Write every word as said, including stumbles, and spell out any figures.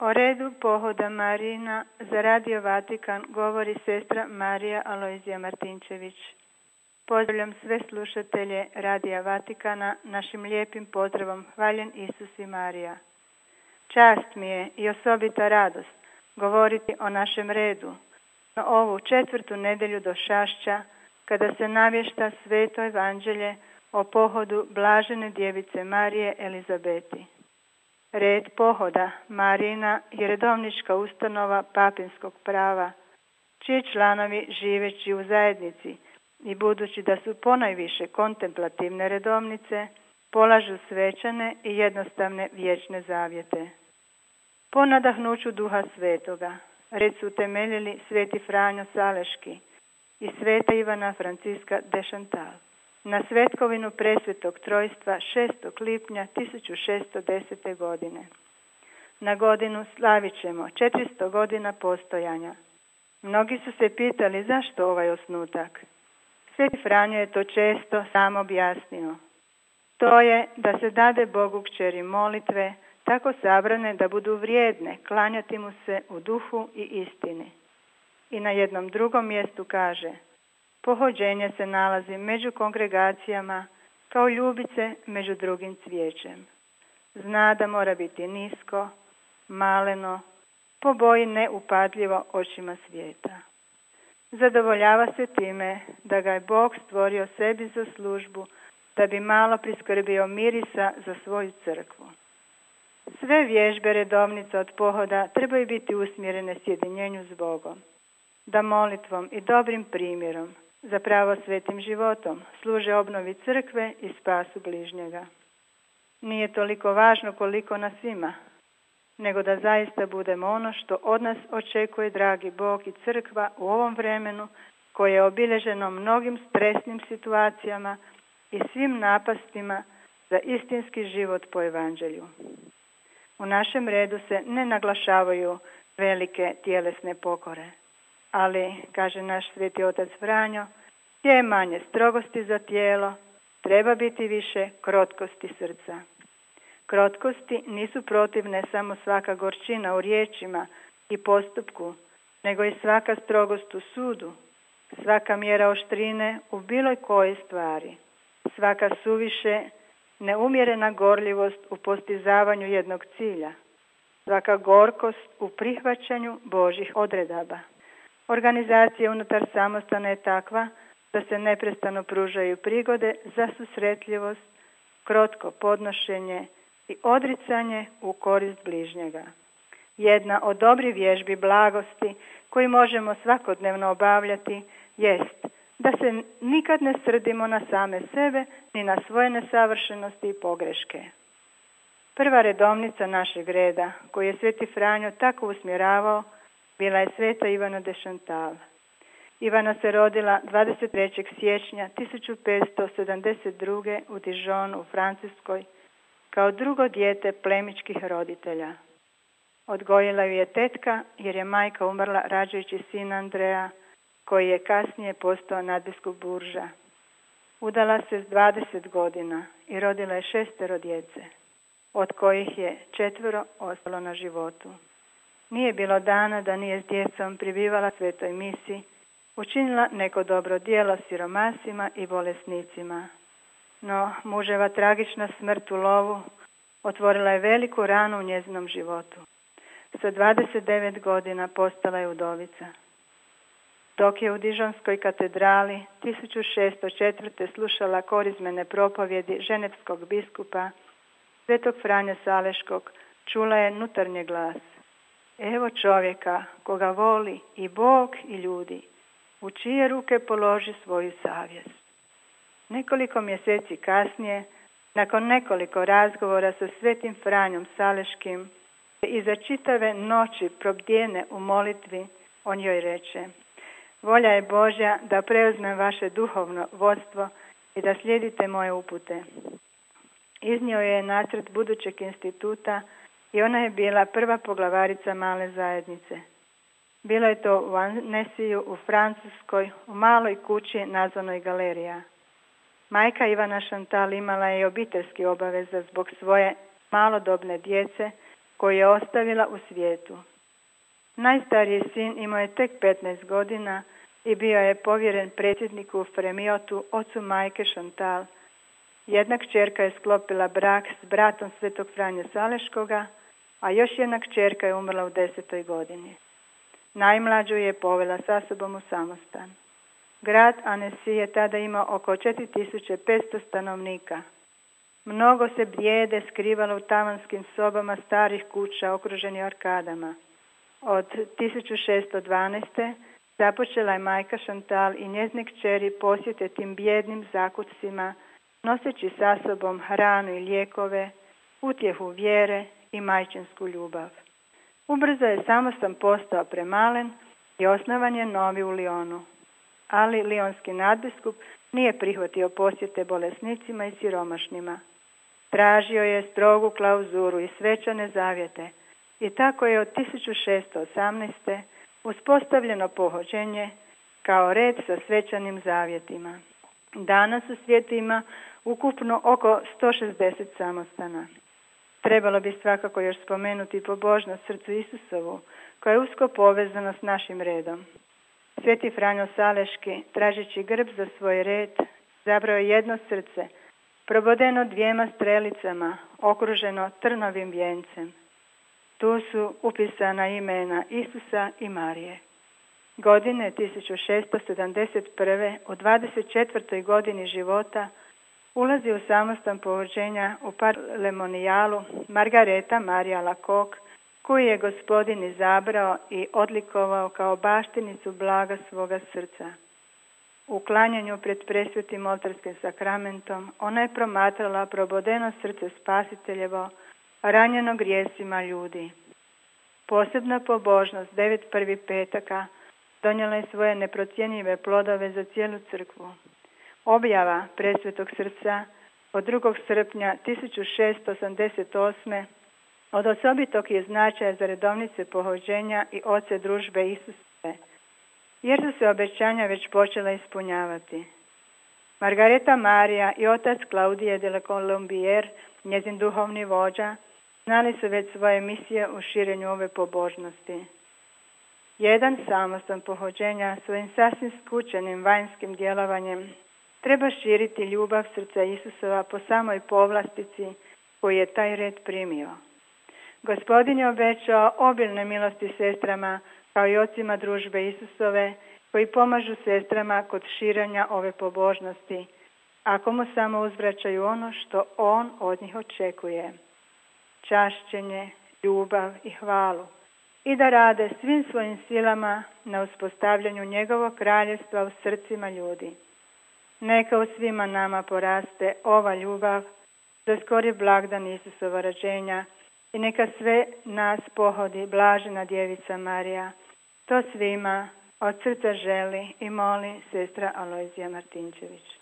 O redu pohoda Marijina za Radio Vatikan govori sestra Marija Alojzija Martinčević. Pozdravljam sve slušatelje Radija Vatikana našim lijepim pozdravom Hvaljen Isus i Marija. Čast mi je i osobita radost govoriti o našem redu na ovu četvrtu nedjelju do Šašća, kada se navješta sveto evanđelje o pohodu blažene djevice Marije Elizabeti. Red pohoda Marijina je redovnička ustanova papinskog prava, čiji članovi živeći u zajednici i budući da su ponajviše kontemplativne redovnice, polažu svečane i jednostavne vječne zavjete. Po nadahnuću Duha Svetoga, red su temeljili sveti Franjo Saleški i sveta Ivana Franciska de Chantal. Na svetkovinu presvetog trojstva šestog lipnja tisuću šesto desete. godine. Na godinu slavit ćemo četiristo godina postojanja. Mnogi su se pitali zašto ovaj osnutak. Sveti Franjo je to često sam objasnio. To je da se dade Bogu kćeri molitve tako sabrane da budu vrijedne klanjati mu se u duhu i istini. I na jednom drugom mjestu kaže: pohođenje se nalazi među kongregacijama kao ljubice među drugim cvijećem. Zna da mora biti nisko, maleno, po boji neupadljivo očima svijeta. Zadovoljava se time da ga je Bog stvorio sebi za službu, da bi malo priskrbio mirisa za svoju crkvu. Sve vježbe redovnica od pohoda trebaju biti usmjerene sjedinjenju s Bogom, da molitvom i dobrim primjerom, zapravo svetim životom, služe obnovi crkve i spasu bližnjega. Nije toliko važno koliko nas ima, nego da zaista budemo ono što od nas očekuje dragi Bog i crkva u ovom vremenu koje je obilježeno mnogim stresnim situacijama i svim napastima za istinski život po evanđelju. U našem redu se ne naglašavaju velike tjelesne pokore, ali, kaže naš sveti otac Franjo, gdje je manje strogosti za tijelo, treba biti više krotkosti srca. Krotkosti nisu protivne samo svaka gorčina u riječima i postupku, nego i svaka strogost u sudu, svaka mjera oštrine u bilo kojoj stvari, svaka suviše neumjerena gorljivost u postizavanju jednog cilja, svaka gorkost u prihvaćanju Božjih odredaba. Organizacija unutar samostana je takva da se neprestano pružaju prigode za susretljivost, krotko podnošenje i odricanje u korist bližnjega. Jedna od dobrih vježbi blagosti koju možemo svakodnevno obavljati jest da se nikad ne srdimo na same sebe ni na svoje nesavršenosti i pogreške. Prva redovnica našeg reda, koju je sveti Franjo tako usmjeravao, bila je sveta Ivana de Chantal. Ivana se rodila dvadeset trećeg siječnja tisuću petsto sedamdeset druge. u Dijonu u Francuskoj kao drugo dijete plemićkih roditelja. Odgojila ju je tetka jer je majka umrla rađajući sina Andreja, koji je kasnije postao nadbiskup Burža. Udala se s dvadeset godina i rodila je šestero djece, od kojih je četvero ostalo na životu. Nije bilo dana da nije s djecom pribivala svetoj misi, učinila neko dobro djelo siromasima i bolesnicima. No, muževa tragična smrt u lovu otvorila je veliku ranu u njezinom životu. Sa dvadeset devet godina postala je udovica. Dok je u Dižonskoj katedrali tisuću šesto četvrte. slušala korizmene propovjedi ženevskog biskupa, svetog Franje Saleškog, čula je nutarnji glas: evo čovjeka koga voli i Bog i ljudi, u čije ruke položi svoju savjest. Nekoliko mjeseci kasnije, nakon nekoliko razgovora sa svetim Franjom Saleškim, iza čitave noći probdjene u molitvi, on joj reče: volja je Božja da preuzmem vaše duhovno vodstvo i da slijedite moje upute. Iznio je nacrt budućeg instituta i ona je bila prva poglavarica male zajednice. Bilo je to u Annesiju u Francuskoj, u maloj kući nazvanoj Galerija. Majka Ivana Chantal imala je obiteljski obaveza zbog svoje malodobne djece koju je ostavila u svijetu. Najstariji sin imao je tek petnaest godina i bio je povjeren predsjedniku Fremiotu, ocu majke Šantal. Jedna kćerka je sklopila brak s bratom svetog Franje Saleškoga, a još jedna kćerka je umrla u desetoj godini. Najmlađu je povela sa sobom u samostan. Grad Annecy je tada imao oko četiri tisuće petsto stanovnika. Mnogo se bijede skrivalo u tavanskim sobama starih kuća okruženih arkadama. Od tisuću šesto dvanaeste. započela je majka Šantal i njezine kćeri posjete tim bijednim zakucima, noseći sa sobom hranu i lijekove, utjehu vjere i majčinsku ljubav. Ubrzo je samostan postao premalen i osnovan je novi u Lionu. Ali lionski nadbiskup nije prihvatio posjete bolesnicima i siromašnima. Tražio je strogu klauzuru i svečane zavjete i tako je od tisuću šesto osamnaeste. uspostavljeno pohođenje kao red sa svečanim zavjetima. Danas u svijetu ima ukupno oko sto šezdeset samostana. Trebalo bi svakako još spomenuti pobožnost srcu Isusovu, koja je usko povezana s našim redom. Sveti Franjo Saleški, tražeći grb za svoj red, zabrao jedno srce, probodeno dvijema strelicama, okruženo trnovim vijencem. Tu su upisana imena Isusa i Marije. Godine tisuću šesto sedamdeset prve. u dvadeset četvrtoj godini života ulazi u samostan pohođenja u Parlemonijalu Margareta Marija Alacoque, koju je Gospodin izabrao i odlikovao kao baštinicu blaga svoga srca. U klanjanju pred presvetim oltarskim sakramentom ona je promatrala probodeno srce Spasiteljevo, ranjeno grijesima ljudi. Posebna pobožnost devet prvih petaka donijela je svoje neprocjenjive plodove za cijelu crkvu. Objava presvetog srca od drugog srpnja tisuću šesto osamdeset osme. od osobitog je značaja za redovnice pohođenja i oce družbe Isusove, jer su se obećanja već počela ispunjavati. Margareta Marija i otac Claudije de la Colombier, njezin duhovni vođa, znali su već svoje misije u širenju ove pobožnosti. Jedan samostan pohođenja svojim sasvim skučenim vanjskim djelovanjem treba širiti ljubav srca Isusova po samoj povlastici koju je taj red primio. Gospodin je obećao obilne milosti sestrama kao i ocima družbe Isusove koji pomažu sestrama kod širenja ove pobožnosti, ako mu samo uzvraćaju ono što on od njih očekuje. Čašćenje, ljubav i hvalu i da rade svim svojim silama na uspostavljanju njegovog kraljevstva u srcima ljudi. Neka u svima nama poraste ova ljubav za skori blagdan Isusova rođenja i neka sve nas pohodi blažena djevica Marija. To svima od srca želi i moli sestra Alojzija Martinčević.